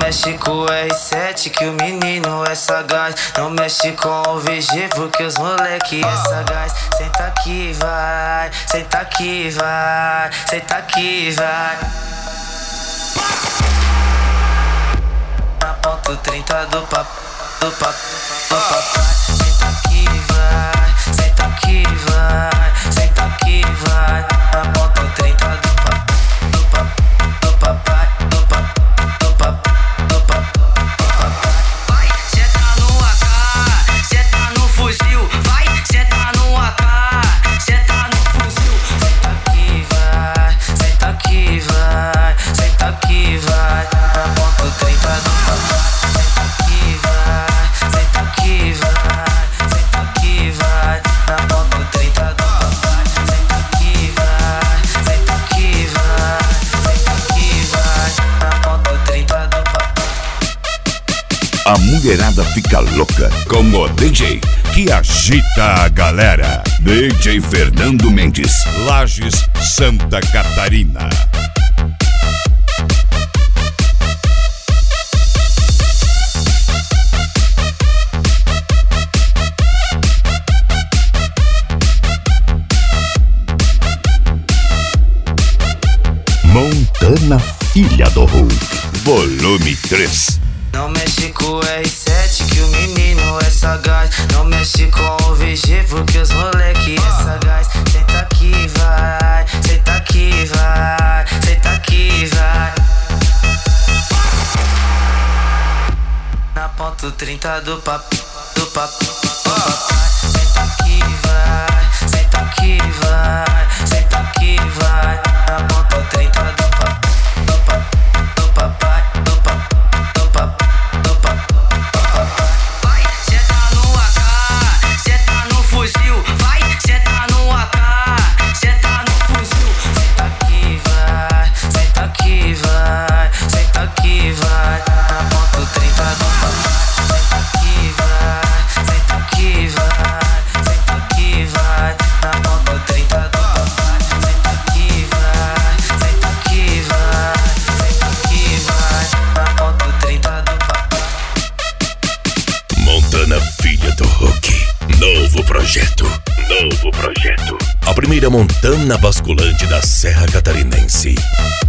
mexe com o R7 que o menino é sagaz. Não mexe com o VG porque os moleque é sagaz. Senta aqui, vai, senta aqui, vai, senta aqui, vai. Na ponto 30 do papai. Senta aqui, vai, senta aqui, vai, senta aqui, vai. Na ponto 30 do papai. Vai, senta no AK, senta no fuzil. Vai, senta no AK, senta no fuzil. Senta aqui, vai, senta aqui, vai, senta aqui, vai. Na ponto 30 do papai. Senta aqui, vai, senta aqui, vai, senta aqui, vai. Na ponto 30 do papai. Senta aqui, vai, senta aqui, vai, senta aqui, vai. Na ponto 30 do papai. A mulherada fica louca com o DJ que agita a galera. DJ Fernando Mendes, Lages, Santa Catarina. Montana Filha do Hulk, volume 3. Não mexe com o R7 que o menino é sagaz. Não mexe com o VG porque os moleque é sagaz. Senta aqui, vai, senta aqui, vai, senta aqui, vai. Na ponto 30 do papai. Senta aqui, vai, senta aqui, vai, senta aqui, vai. Na ponto 30 do papai. Vai, senta no AK, senta no fuzil. Vai, senta no AK, senta no fuzil. Senta aqui, vai, senta aqui, vai, senta aqui, vai. Na ponto 30 do papai. Senta aqui, vai, senta aqui, vai, senta aqui, vai. Na ponto 30 do papai. Senta aqui, vai, senta aqui, vai, senta aqui, vai. Na ponto 30 do papai. Montana Filha do Hulk, novo projeto. A primeira montana basculante da Serra Catarinense.